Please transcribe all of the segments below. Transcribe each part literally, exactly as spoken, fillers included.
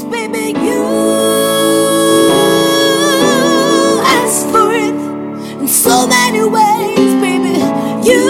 baby, you asked for it in so many ways, baby. You,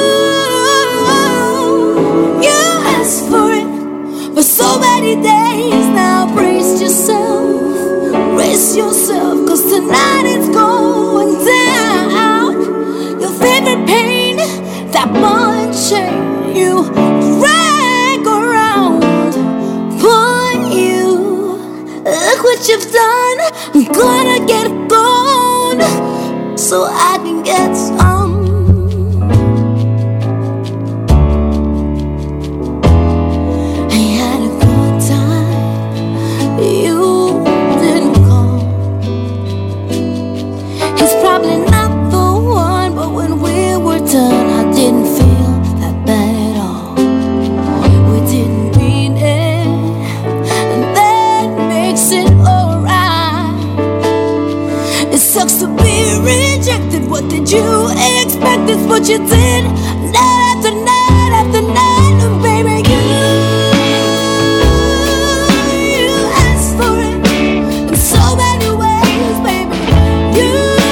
you asked for it for so many days. Now brace yourself, brace yourself, cause tonight it's going down. Your favorite pain, that ball and chain you drag around, boy, you, look what you've done. I'm gonna get gone so I can get some. I had a good time, you didn't call. He's probably not the one, but when we were done, I didn't feel that bad at all. We didn't mean it, and that makes it alright. It sucks to be rejected. What did you expect? It's what you did, night after night after night, and baby, you, you asked for it in so many ways, baby. You,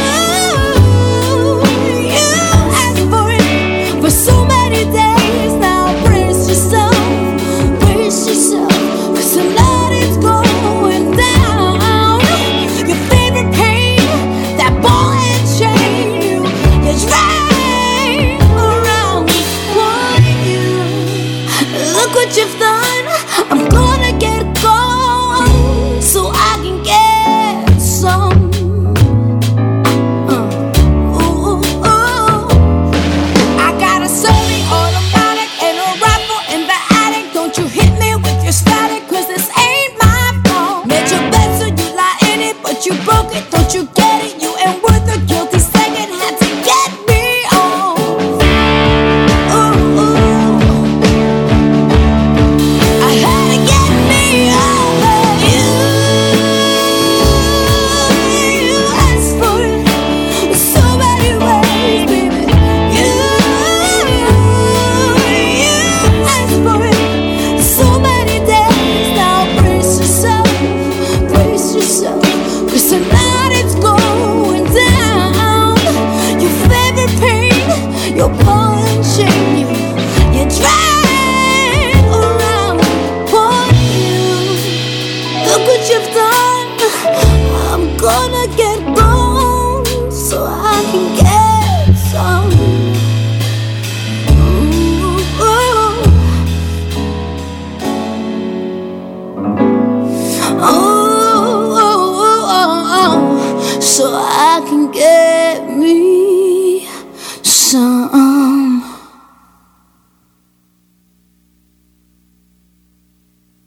you asked for it for so many days. Now brace yourself, brace yourself, cause tonight it's going down. Your favorite pain, that ball and chain you, you drag around, boy, you, look what you've done. I'm gonna get gone so I can get some. Uh, ooh, ooh. I got a semi-automatic and a rifle in the attic. Don't you hit me with your static, cause this ain't my fault. Made your bed so you lie in it, but you broke it. Don't you get it? You ain't worth a guilty second. Had to get me off. Ooh, ooh. I had to get me off of you. You asked for it in so many ways, baby. You, you asked for it so many days. Now brace yourself, brace yourself, cause tonight it's going down. Your favorite pain, your ball and chain you, you drag around, boy, you, look what you've done. I'm gonna get gone so I can get some. Ooh, ooh. Oh, oh, oh, oh, so I can get me some.